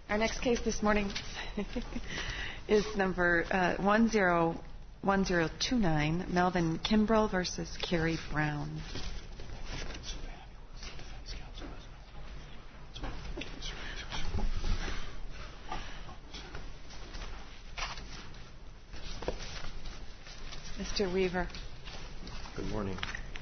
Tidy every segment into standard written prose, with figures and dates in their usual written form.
Our next case this morning is number 1029, Melvin Kimbrell versus Kerry Brown. Mr. Weaver. Good morning.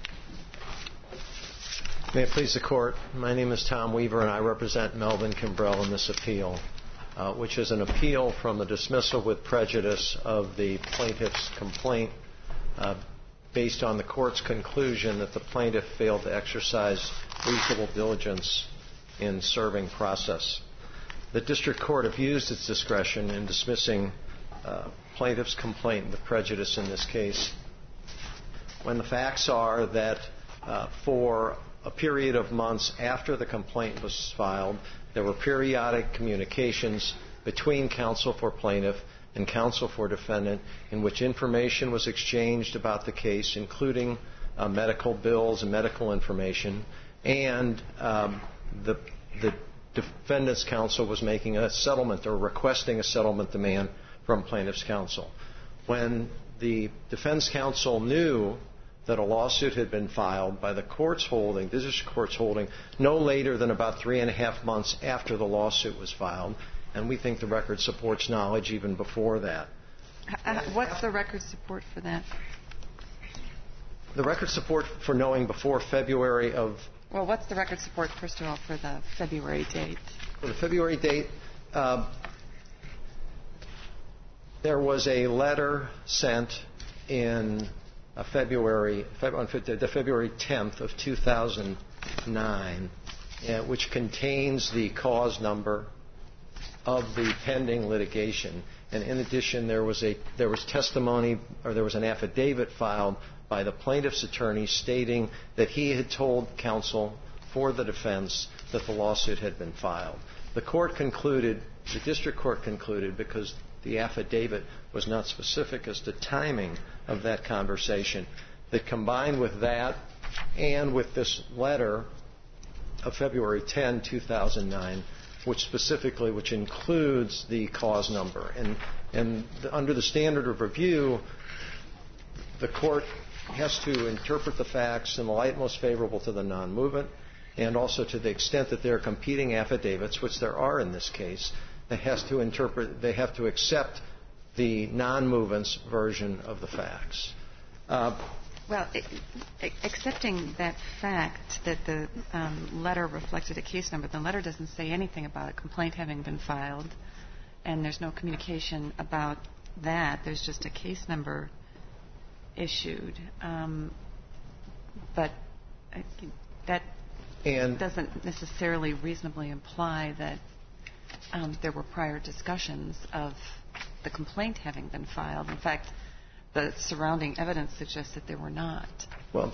May it please the Court, my name is Tom Weaver and I represent Melvin Kimbrell in this appeal, which is an appeal from the dismissal with prejudice of the plaintiff's complaint based on the Court's conclusion that the plaintiff failed to exercise reasonable diligence in serving process. The District Court abused its discretion in dismissing plaintiff's complaint with prejudice in this case when the facts are that for a period of months after the complaint was filed, there were periodic communications between counsel for plaintiff and counsel for defendant in which information was exchanged about the case, including medical bills and medical information, and the defendant's counsel was making a settlement or requesting a settlement demand from plaintiff's counsel. When the defense counsel knew that a lawsuit had been filed by the court's holding, the district court's holding, no later than about 3.5 months after the lawsuit was filed, and we think the record supports knowledge even before that. What's the record support for that? The record support for knowing before February of... Well, what's the record support, first of all, for the February date? For the February date, there was a letter sent in the February 10th of 2009, which contains the cause number of the pending litigation. And in addition, there was testimony, or there was an affidavit filed by the plaintiff's attorney stating that he had told counsel for the defense that the lawsuit had been filed. The district court concluded, because the affidavit was not specific as to timing of that conversation, that combined with that and with this letter of February 10, 2009, which includes the cause number. And under the standard of review, the court has to interpret the facts in the light most favorable to the non-movement, and also to the extent that there are competing affidavits, which there are in this case, they have to accept the non-movement's version of the facts. Well, accepting that fact that the letter reflected a case number, the letter doesn't say anything about a complaint having been filed, and there's no communication about that. There's just a case number issued. But that doesn't necessarily reasonably imply that there were prior discussions of the complaint having been filed. In fact, the surrounding evidence suggests that there were not. Well,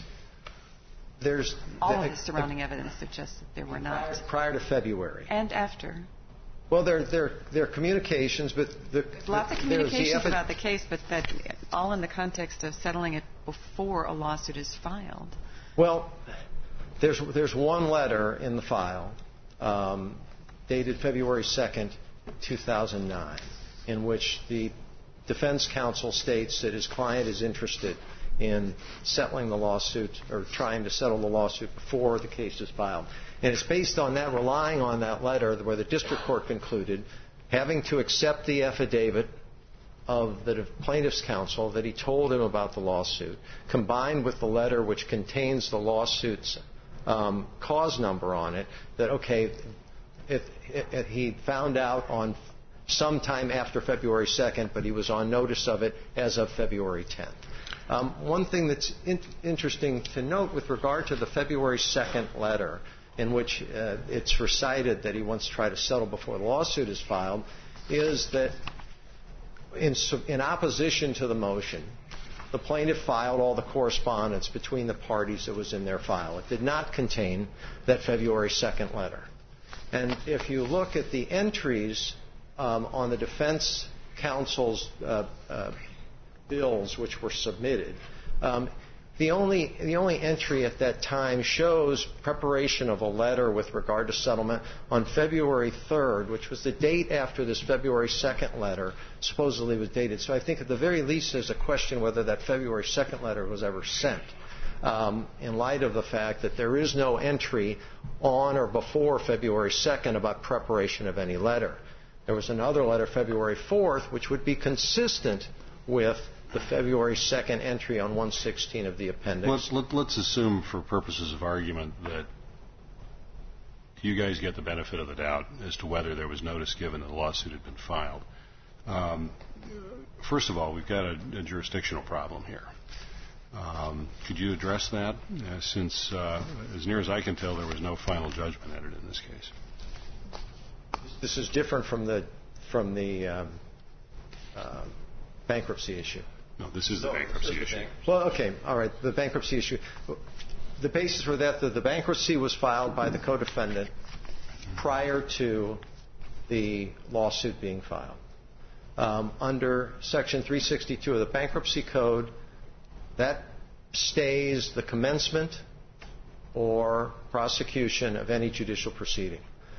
all of the surrounding evidence suggests that there were not. Prior to February. And after. Well, there are communications, but lots of communications about the case, but that all in the context of settling it before a lawsuit is filed. Well, there's one letter in the file dated February 2nd, 2009, in which the defense counsel states that his client is interested in settling the lawsuit or trying to settle the lawsuit before the case is filed. And it's based on that, relying on that letter, where the district court concluded, having to accept the affidavit of the plaintiff's counsel that he told him about the lawsuit, combined with the letter which contains the lawsuit's cause number on it, that, okay, he found out on sometime after February 2nd, but he was on notice of it as of February 10th. One thing that's interesting to note with regard to the February 2nd letter, in which it's recited that he wants to try to settle before the lawsuit is filed, is that in opposition to the motion, the plaintiff filed all the correspondence between the parties that was in their file. It did not contain that February 2nd letter. And if you look at the entries on the defense counsel's bills which were submitted, The only entry at that time shows preparation of a letter with regard to settlement on February 3rd, which was the date after this February 2nd letter supposedly was dated. So I think at the very least there's a question whether that February 2nd letter was ever sent, in light of the fact that there is no entry on or before February 2nd about preparation of any letter. There was another letter, February 4th, which would be consistent with the February 2nd entry on 116 of the appendix. Let's assume for purposes of argument that you guys get the benefit of the doubt as to whether there was notice given that the lawsuit had been filed. First of all, we've got a jurisdictional problem here. Could you address that? Since, as near as I can tell, there was no final judgment entered in this case. This is different from the bankruptcy issue. No, this is the bankruptcy issue. Well, okay, all right, the bankruptcy issue. The basis for that, the bankruptcy was filed by the co-defendant prior to the lawsuit being filed. Under Section 362 of the Bankruptcy Code, that stays the commencement or prosecution of any judicial proceeding.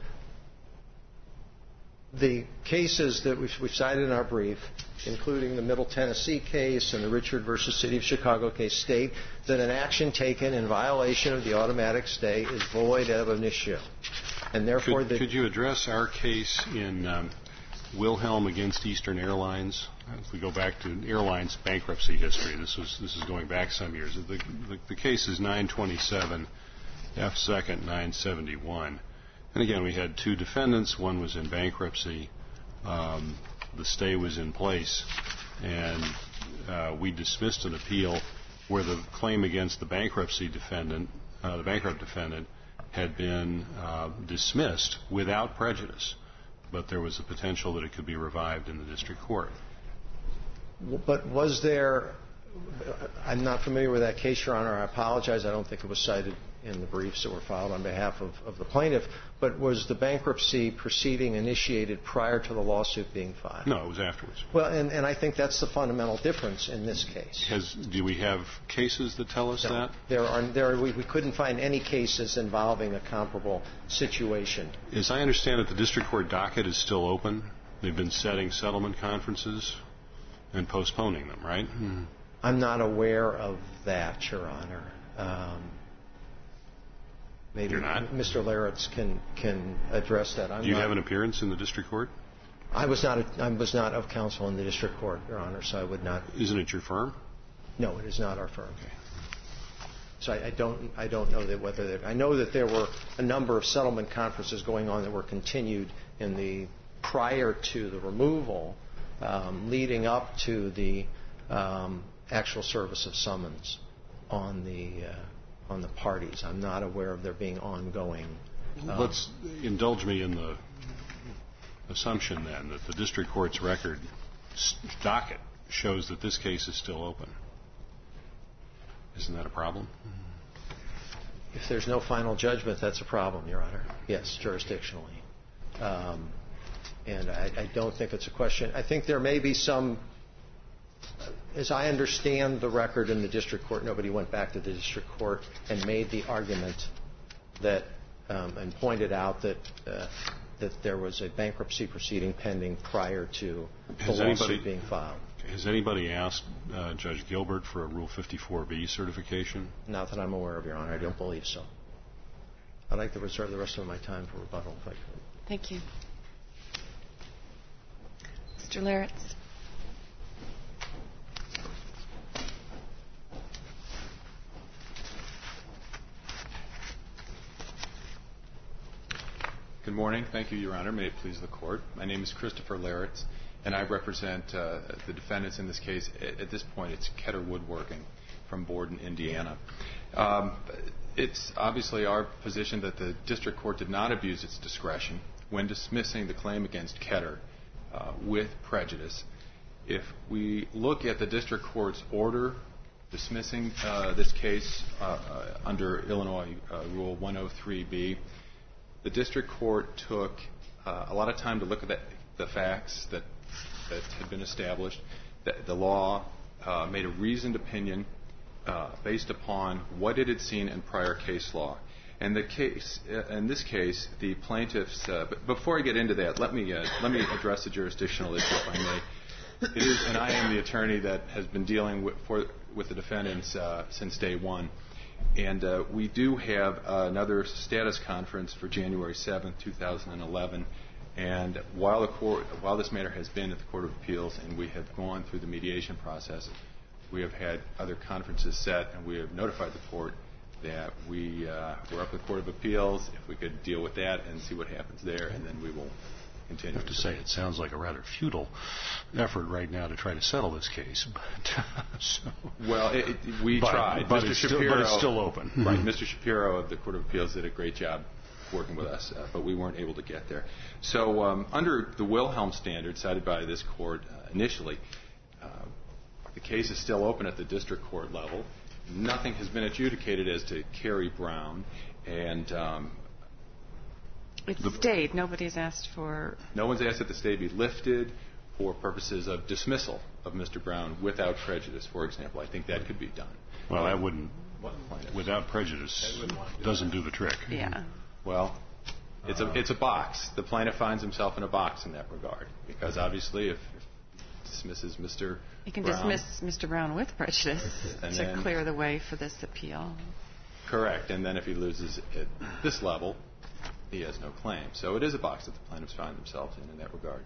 The cases that we've cited in our brief, including the Middle Tennessee case and the Richard versus City of Chicago case, state that an action taken in violation of the automatic stay is void ab initio. And therefore, could you address our case in Wilhelm against Eastern Airlines? If we go back to airlines bankruptcy history, this is going back some years. The case is 927 F. 2nd 971. And again, we had two defendants. One was in bankruptcy. The stay was in place. And we dismissed an appeal where the claim against the bankruptcy defendant, the bankrupt defendant, had been dismissed without prejudice. But there was a potential that it could be revived in the district court. But was there, I'm not familiar with that case, Your Honor. I apologize. I don't think it was cited in the briefs that were filed on behalf of the plaintiff. But was the bankruptcy proceeding initiated prior to the lawsuit being filed? No, it was afterwards. Well, and I think that's the fundamental difference in this case. Do we have cases that tell us that? We couldn't find any cases involving a comparable situation. As I understand it, the district court docket is still open. They've been setting settlement conferences and postponing them, right? I'm not aware of that, Your Honor. Maybe You're not? Mr. Laritz can address that. Do you have an appearance in the district court? I was not of counsel in the district court, Your Honor, so I would not. Isn't it your firm? No, it is not our firm. Okay. So I don't know that whether I know that there were a number of settlement conferences going on that were continued in the prior to the removal, leading up to the actual service of summons on the parties. I'm not aware of there being ongoing. Let's indulge me in the assumption then that the district court's record docket shows that this case is still open. Isn't that a problem? If there's no final judgment, that's a problem, Your Honor. Yes, jurisdictionally. And I don't think it's a question. I think there may be some, as I understand the record in the district court, nobody went back to the district court and made the argument that, and pointed out that there was a bankruptcy proceeding pending prior to the lawsuit being filed. Has anybody asked Judge Gilbert for a Rule 54B certification? Not that I'm aware of, Your Honor. I don't believe so. I'd like to reserve the rest of my time for rebuttal, if I could. Thank you. Mr. Laritz. Good morning. Thank you, Your Honor. May it please the Court. My name is Christopher Laritz, and I represent the defendants in this case. At this point, it's Ketter Woodworking from Borden, Indiana. It's obviously our position that the district court did not abuse its discretion when dismissing the claim against Ketter with prejudice. If we look at the district court's order dismissing this case under Illinois Rule 103B, the district court took a lot of time to look at the facts that had been established. The law made a reasoned opinion based upon what it had seen in prior case law. And in this case, the plaintiffs. But before I get into that, let me address the jurisdictional issue, if I may. It is, and I am the attorney that has been dealing with the defendants since day one. And we do have another status conference for January 7th, 2011. And while this matter has been at the Court of Appeals and we have gone through the mediation process, we have had other conferences set, and we have notified the court that we're up at the Court of Appeals, if we could deal with that and see what happens there, and then we will continue. I have to say, it sounds like a rather futile effort right now to try to settle this case. Well, we tried. But it's still open. Right. Mr. Shapiro of the Court of Appeals did a great job working with us, but we weren't able to get there. So under the Wilhelm standard cited by this court initially, the case is still open at the district court level. Nothing has been adjudicated as to Carrie Brown, and it's stayed. Nobody's asked for. No one's asked that the stay be lifted for purposes of dismissal of Mr. Brown without prejudice, for example. I think that could be done. Well, that wouldn't. Without prejudice doesn't do the trick. Yeah. Well, it's a box. The plaintiff finds himself in a box in that regard, because obviously if dismisses Mr. Brown. You can dismiss Mr. Brown with prejudice to clear the way for this appeal. Correct. And then if he loses at this level, he has no claim. So it is a box that the plaintiffs find themselves in that regard.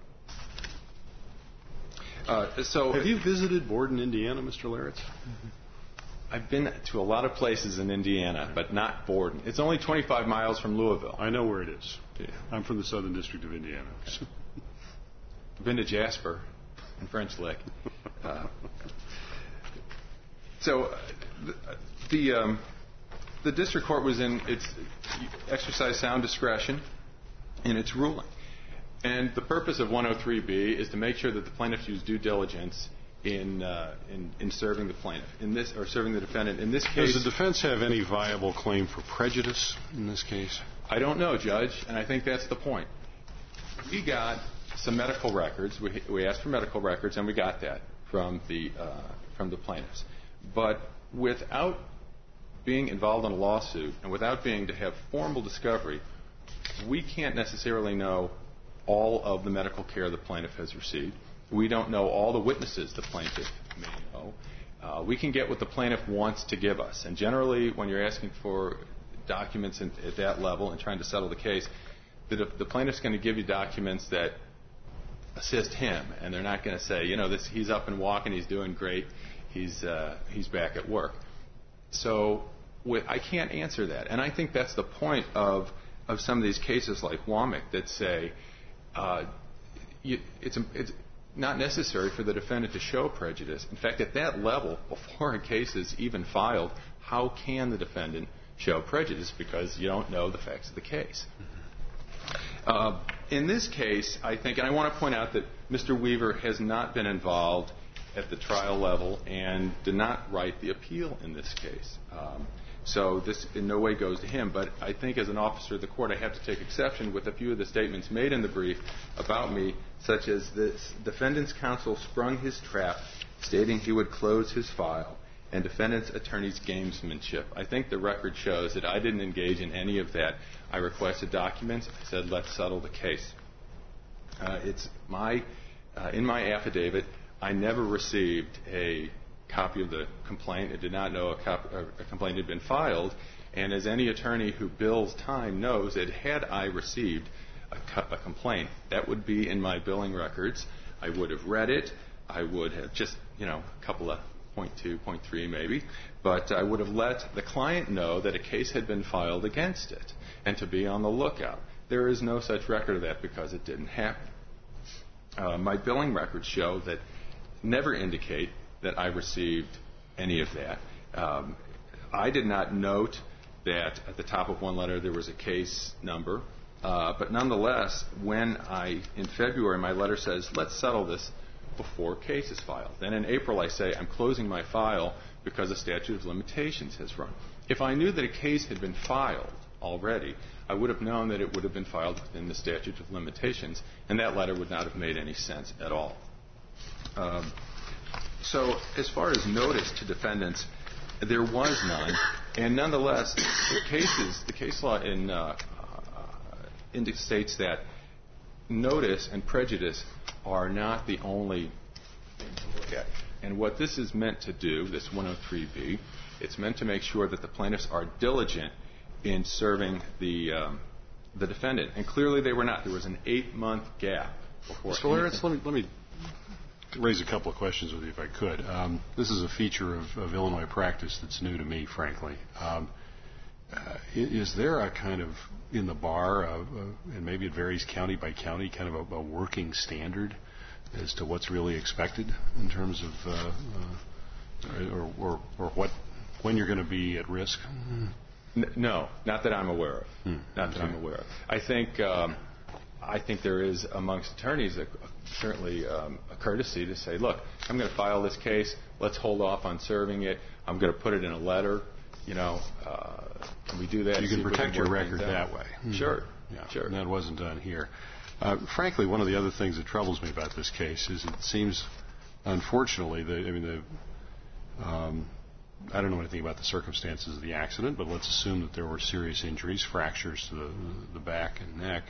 Have you visited Borden, Indiana, Mr. Laritz? I've been to a lot of places in Indiana, but not Borden. It's only 25 miles from Louisville. I know where it is. Yeah. I'm from the Southern District of Indiana. I've been to Jasper and French Lick. So the district court was exercised sound discretion in its ruling. And the purpose of 103B is to make sure that the plaintiffs use due diligence in serving the plaintiff, or serving the defendant. In this case, does the defense have any viable claim for prejudice in this case? I don't know, Judge, and I think that's the point. We got some medical records. We asked for medical records, and we got that from the plaintiffs. But without being involved in a lawsuit and without being to have formal discovery, we can't necessarily know all of the medical care the plaintiff has received. We don't know all the witnesses the plaintiff may know. We can get what the plaintiff wants to give us. And generally, when you're asking for documents at that level and trying to settle the case, the plaintiff's going to give you documents that assist him, and they're not going to say, he's up and walking, he's doing great, he's back at work. So I can't answer that. And I think that's the point of some of these cases like Womack that say it's not necessary for the defendant to show prejudice. In fact, at that level, before a case is even filed, how can the defendant show prejudice? Because you don't know the facts of the case. In this case, I think, and I want to point out that Mr. Weaver has not been involved at the trial level and did not write the appeal in this case. So this in no way goes to him. But I think as an officer of the court, I have to take exception with a few of the statements made in the brief about me, such as this defendant's counsel sprung his trap, stating he would close his file, and defendant's attorney's gamesmanship. I think the record shows that I didn't engage in any of that. I requested documents. I said, let's settle the case. In my affidavit, I never received a copy of the complaint. I did not know a complaint had been filed. And as any attorney who bills time knows, that had I received a complaint, that would be in my billing records. I would have read it. I would have just, a couple of .2, .3 maybe. But I would have let the client know that a case had been filed against it and to be on the lookout. There is no such record of that because it didn't happen. My billing records show that never indicate that I received any of that. I did not note that at the top of one letter there was a case number. But nonetheless, when in February, my letter says, let's settle this before case is filed. Then in April, I say, I'm closing my file because the statute of limitations has run. If I knew that a case had been filed already, I would have known that it would have been filed within the statute of limitations, and that letter would not have made any sense at all. So as far as notice to defendants, There was none, and nonetheless, the case law indicates that notice and prejudice are not the only thing to look at. And what this is meant to do, this 103B, it's meant to make sure that the plaintiffs are diligent in serving the defendant. And clearly they were not. There was an 8-month gap before. Mr. Laritz, let me raise a couple of questions with you if I could. This is a feature of Illinois practice that's new to me, frankly. Is there a kind of, in the bar, and maybe it varies county by county, kind of a working standard as to what's really expected in terms of, or what, when you're going to be at risk? No, not that I'm aware of. Not that I'm aware of. I think there is amongst attorneys certainly a courtesy to say, look, I'm going to file this case. Let's hold off on serving it. I'm going to put it in a letter. Can we do that? So you can protect your record that way. Sure. Yeah. Sure. And that wasn't done here. Frankly, one of the other things that troubles me about this case is it seems, unfortunately, I don't know anything about the circumstances of the accident, but let's assume that there were serious injuries, fractures to the back and neck.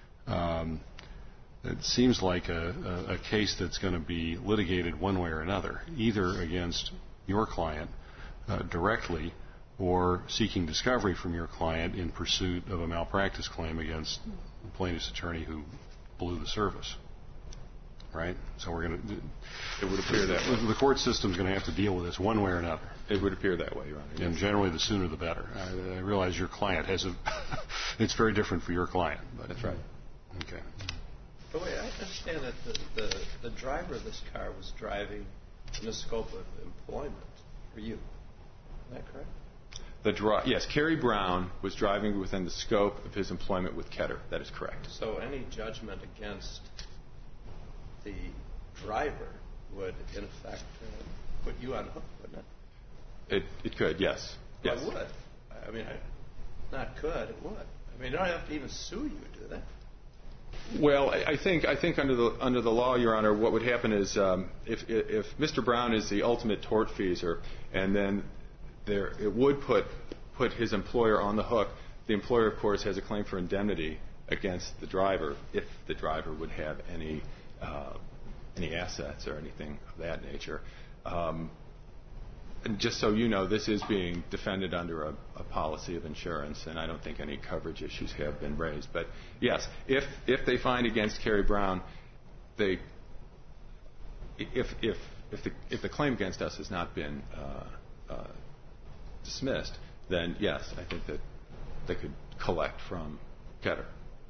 It seems like a case that's going to be litigated one way or another, either against your client directly or seeking discovery from your client in pursuit of a malpractice claim against the plaintiff's attorney who blew the service. Right? So we're going to... It would appear that way. The court system's going to have to deal with this one way or another. It would appear that way, Your Honor. Yes. And generally, the sooner the better. I realize your client has it's very different for your client. But that's right. Okay. But wait, I understand that the driver of this car was driving in the scope of employment for you. Is that correct? Yes, Kerry Brown was driving within the scope of his employment with Ketter. That is correct. So any judgment against the driver would, in effect, put you on the hook, wouldn't it? It could, yes. Well, it would. I mean, not could, it would. I mean, they don't have to even sue you, do they? Well, I think under the law, Your Honor, what would happen is if Mr. Brown is the ultimate tortfeasor, and then it would put his employer on the hook. The employer, of course, has a claim for indemnity against the driver if the driver would have any assets or anything of that nature. And just so you know, this is being defended under a policy of insurance, and I don't think any coverage issues have been raised. But yes, if they find against Kerry Brown, if the claim against us has not been dismissed, then yes, I think that they could collect from Ketter.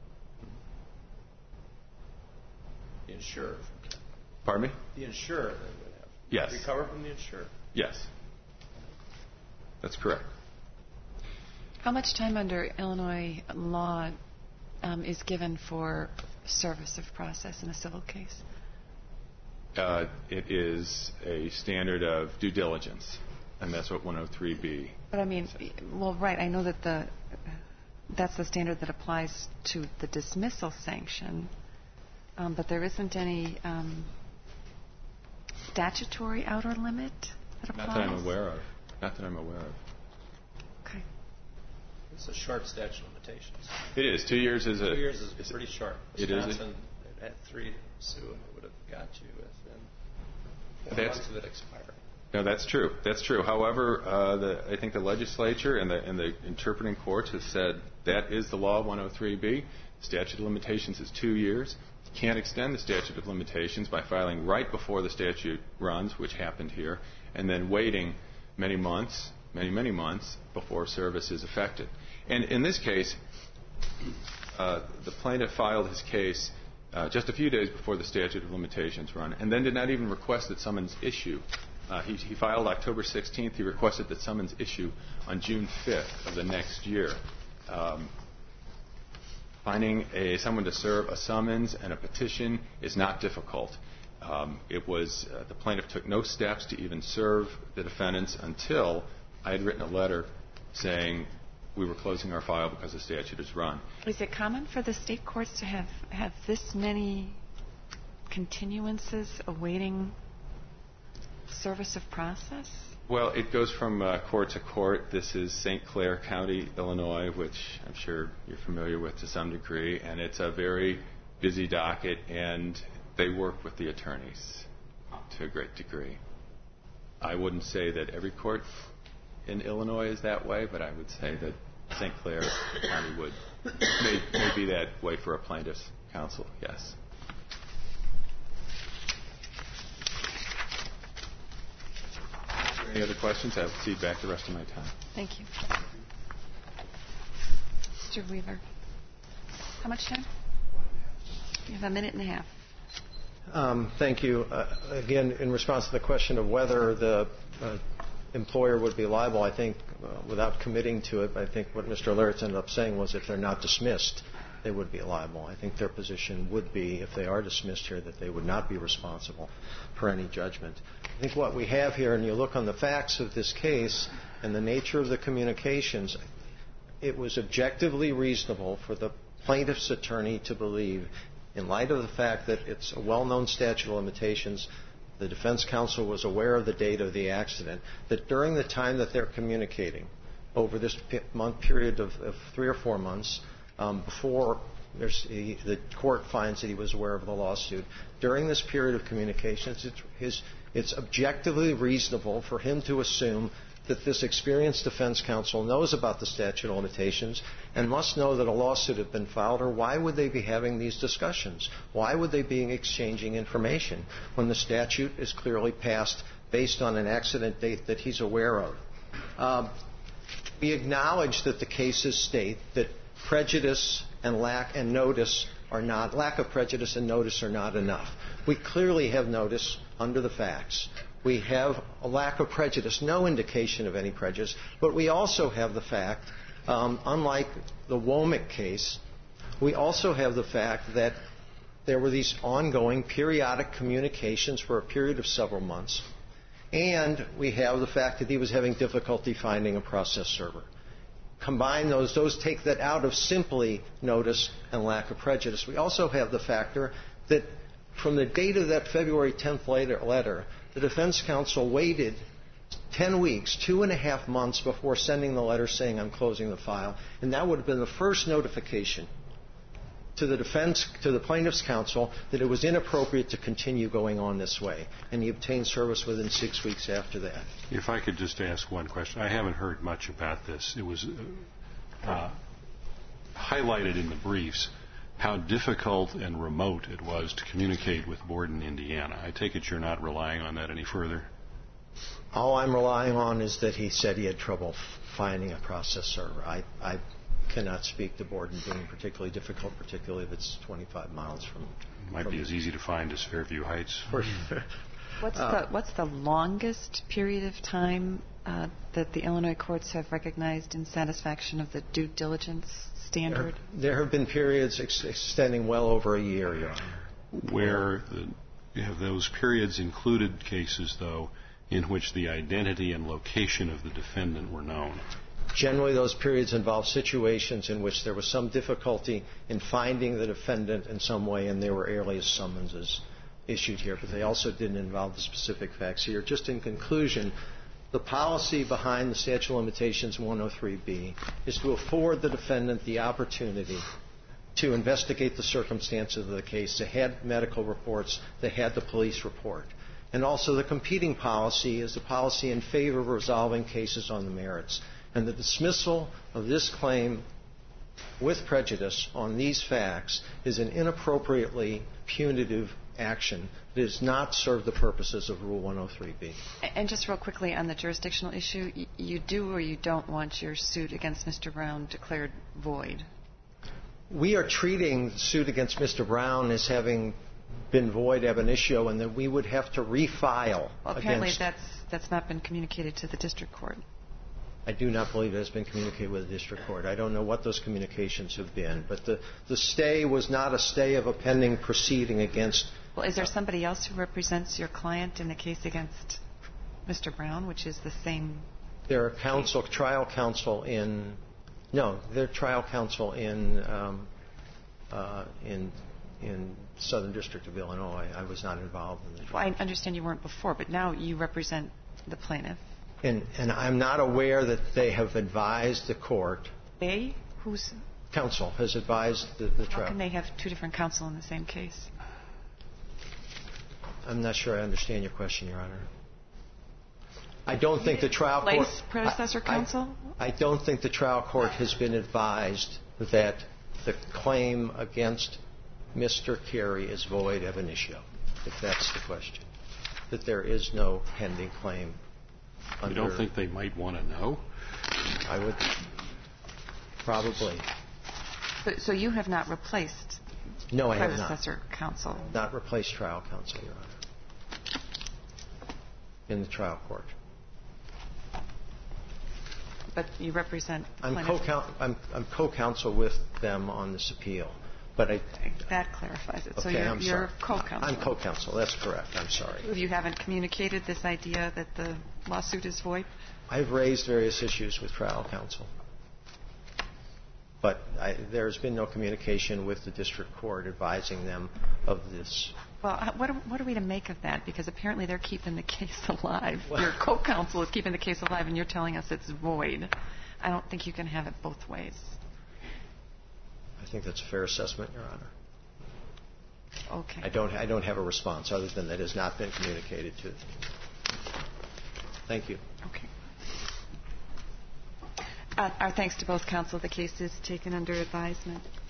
The insurer. Pardon me? The insurer they would have. Yes. Recover from the insurer. Yes. That's correct. How much time under Illinois law is given for service of process in a civil case? It is a standard of due diligence, and that's what 103B. But I mean, well, right. I know that that's the standard that applies to the dismissal sanction, but there isn't any statutory outer limit that applies? Not that I'm aware of. Okay. It's a short statute of limitations. It is. 2 years is 2 years is pretty short. It is. Wisconsin had 3 to sue, and it would have got you within 4 months of it expiring. No, that's true. That's true. However, I think the legislature and the interpreting courts have said that is the law of 103B. Statute of limitations is 2 years. You can't extend the statute of limitations by filing right before the statute runs, which happened here, and then waiting many months before service is effected. And in this case, the plaintiff filed his case just a few days before the statute of limitations run, and then did not even request that summons issue. He filed October 16th. He requested that summons issue on June 5th of the next year. Finding someone to serve a summons and a petition is not difficult. The plaintiff took no steps to even serve the defendants until I had written a letter saying we were closing our file because the statute is run. Is it common for the state courts to have this many continuances awaiting service of process? Well, it goes from court to court. This is St. Clair County, Illinois, which I'm sure you're familiar with to some degree, and it's a very busy docket, and they work with the attorneys to a great degree. I wouldn't say that every court in Illinois is that way, but I would say that St. Clair County may be that way for a plaintiff's counsel, yes. Any other questions? I'll cede back the rest of my time. Thank you. Mr. Weaver. How much time? You have a minute and a half. Thank you. Again, in response to the question of whether the employer would be liable, I think, without committing to it, I think what Mr. Laritz ended up saying was if they're not dismissed, they would be liable. I think their position would be, if they are dismissed here, that they would not be responsible for any judgment. I think what we have here, and you look on the facts of this case and the nature of the communications, it was objectively reasonable for the plaintiff's attorney to believe, in light of the fact that it's a well-known statute of limitations, the defense counsel was aware of the date of the accident, that during the time that they're communicating, over this month period of 3 or 4 months, before the court finds that he was aware of the lawsuit, during this period of communications, it's objectively reasonable for him to assume that this experienced defense counsel knows about the statute of limitations and must know that a lawsuit had been filed, or why would they be having these discussions? Why would they be exchanging information when the statute is clearly passed based on an accident date that he's aware of? We acknowledge that the cases state that prejudice and lack of prejudice and notice are not enough. We clearly have notice under the facts. We have a lack of prejudice, no indication of any prejudice, but we also have the fact, unlike the Womack case, we also have the fact that there were these ongoing periodic communications for a period of several months, and we have the fact that he was having difficulty finding a process server. Combine those take that out of simply notice and lack of prejudice. We also have the factor that from the date of that February 10th letter, the defense counsel waited 10 weeks, 2.5 months before sending the letter saying, I'm closing the file. And that would have been the first notification to the plaintiff's counsel that it was inappropriate to continue going on this way. And he obtained service within 6 weeks after that. If I could just ask one question. I haven't heard much about this. It was highlighted in the briefs how difficult and remote it was to communicate with Borden, Indiana. I take it you're not relying on that any further? All I'm relying on is that he said he had trouble finding a process server. I cannot speak to Borden being particularly difficult, particularly if it's 25 miles from... It might be as easy to find as Fairview Heights. What's the longest period of time that the Illinois courts have recognized in satisfaction of the due diligence standard? There have been periods extending well over a year, Your Honor. Where have those periods included cases, though, in which the identity and location of the defendant were known? Generally, those periods involve situations in which there was some difficulty in finding the defendant in some way, and there were alias summonses issued here, but they also didn't involve the specific facts here. Just in conclusion, the policy behind the statute of limitations 103B is to afford the defendant the opportunity to investigate the circumstances of the case. They had medical reports. They had the police report. And also the competing policy is the policy in favor of resolving cases on the merits. And the dismissal of this claim with prejudice on these facts is an inappropriately punitive action that does not serve the purposes of Rule 103B. And just real quickly on the jurisdictional issue, you do or you don't want your suit against Mr. Brown declared void? We are treating the suit against Mr. Brown as having been void ab initio, and that we would have to refile. Well, apparently that's not been communicated to the district court. I do not believe it has been communicated with the district court. I don't know what those communications have been. But the stay was not a stay of a pending proceeding against... Well, is there somebody else who represents your client in the case against Mr. Brown, which is the same... They're trial counsel in... No, they're trial counsel in Southern District of Illinois. I was not involved in the trial. Well, I understand you weren't before, but now you represent the plaintiff. And I'm not aware that they have advised the court. They? Who's? Counsel has advised the trial. How can they have two different counsel in the same case? I'm not sure I understand your question, Your Honor. I don't think the trial court... predecessor counsel? I don't think the trial court has been advised that the claim against Mr. Carey is void ab initio, if that's the question. That there is no pending claim under... You don't think they might want to know? I would... Probably. So you have not replaced No, I have not. predecessor counsel? Not replaced trial counsel, Your Honor, in the trial court. But you represent the I'm co-counsel with them on this appeal. But that clarifies it. Okay, So I'm you're sorry. co-counsel. I'm co-counsel. That's correct. I'm sorry. You haven't communicated this idea that the lawsuit is void? I've raised various issues with trial counsel. But there's been no communication with the district court advising them of this. Well, what are we to make of that? Because apparently they're keeping the case alive. Your co-counsel is keeping the case alive, and you're telling us it's void. I don't think you can have it both ways. I think that's a fair assessment, Your Honor. Okay. I don't have a response other than that has not been communicated to. Thank you. Okay. Our thanks to both counsel. The case is taken under advisement.